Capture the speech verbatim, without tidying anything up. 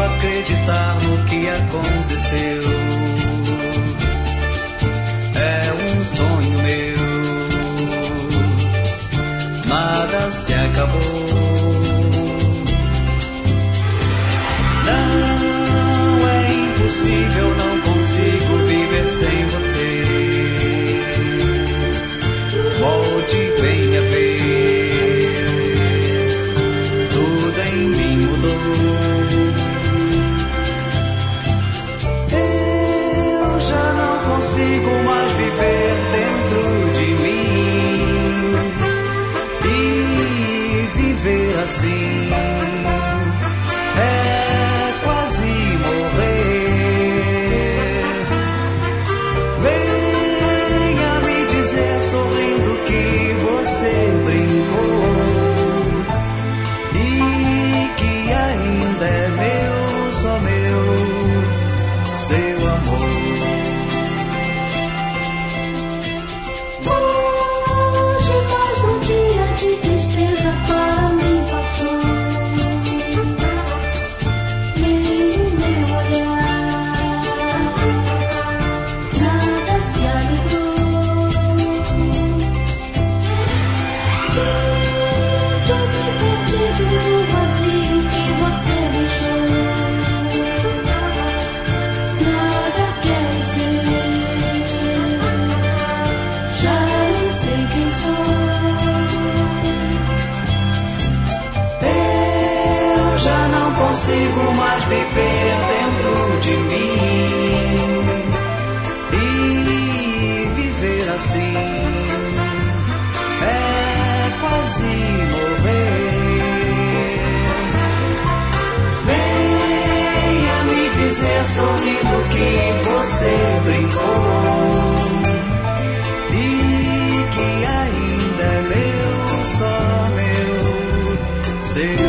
acreditar no que aconteceu. É um sonho meu, nada se acabou. Não é impossível, não consigo viver sem você. Volte e venha ver, tudo em mim mudou. Eu já não consigo mais viver dentro de mim e viver assim é quase morrer. Venha me dizer sorrindo que você brincou e que ainda é meu, só meu, seu amor. Hoje mais um dia de tristeza para mim passou. Nem o meu olhar, nada se alegrou. Sinto-me perdido no vazio que você deixou. Nada quero ser, já não sei quem sou. Eu já não consigo mais viver dentro de mim e viver assim é quase morrer. Venha me dizer sorrindo que você brincou e que ainda é meu, só meu, seu